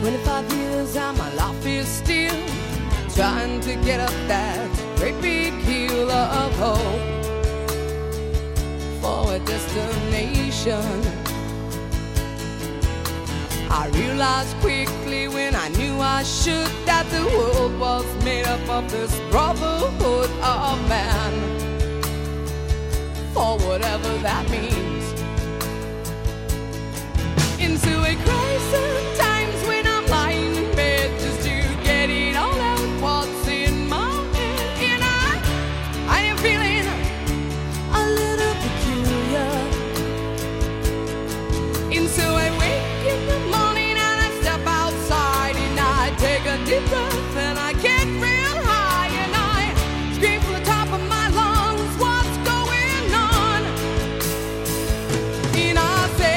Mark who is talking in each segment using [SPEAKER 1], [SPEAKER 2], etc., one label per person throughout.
[SPEAKER 1] 25 years and my life is still trying to get up that great big hill of hope for a destination. I realized quickly when I knew I should that the world was made up of this brotherhood of man, for whatever that means. Into a crisis times when I'm lying in bed just to get it all out what's in my head. And I am feeling a little peculiar. And so I wake in the morning and I step outside and I take a deep breath and I get real high and I scream from the top of my lungs, what's going on? And I say,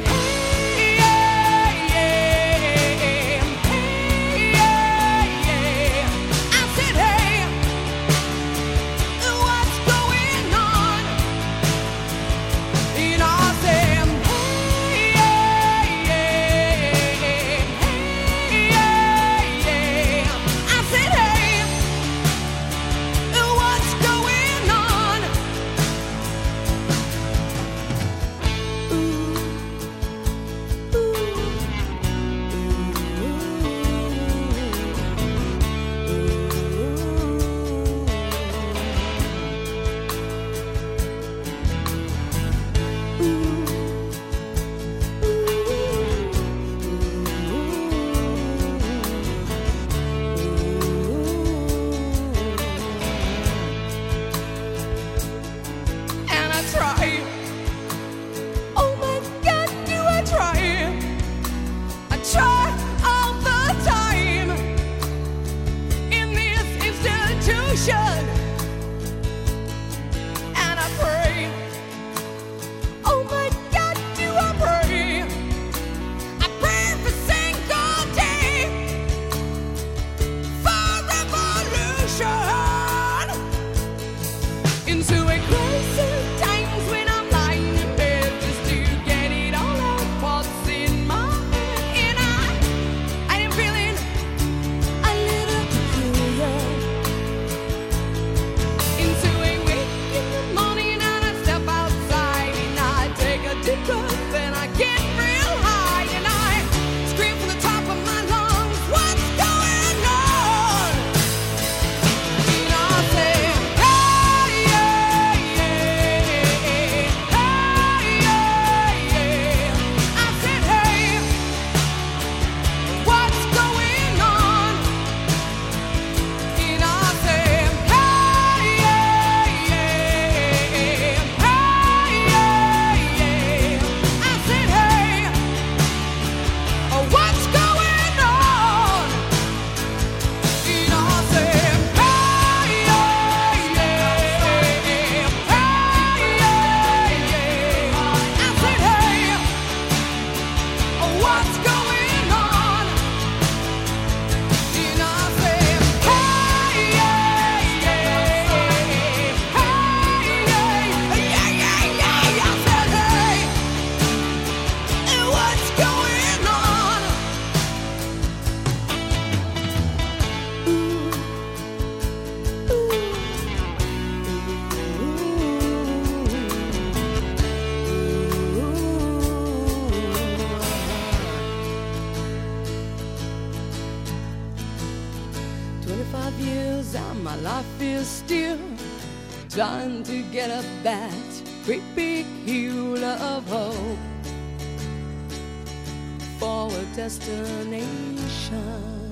[SPEAKER 1] and I pray, oh my God, do I pray? I pray every single day for revolution. Into a crisis times when I'm lying in bed just to get it all out what's in my head. And I am feeling a little peculiar. Into a wake in the morning and I step outside and I take a deep breath and I get real high and I scream from the top of my lungs, what's going on? And I say, hey, yeah, yeah, hey, yeah, yeah. I said, hey, what's going on? And I say, years and my life is still trying to get up that great big hill of hope for a destination.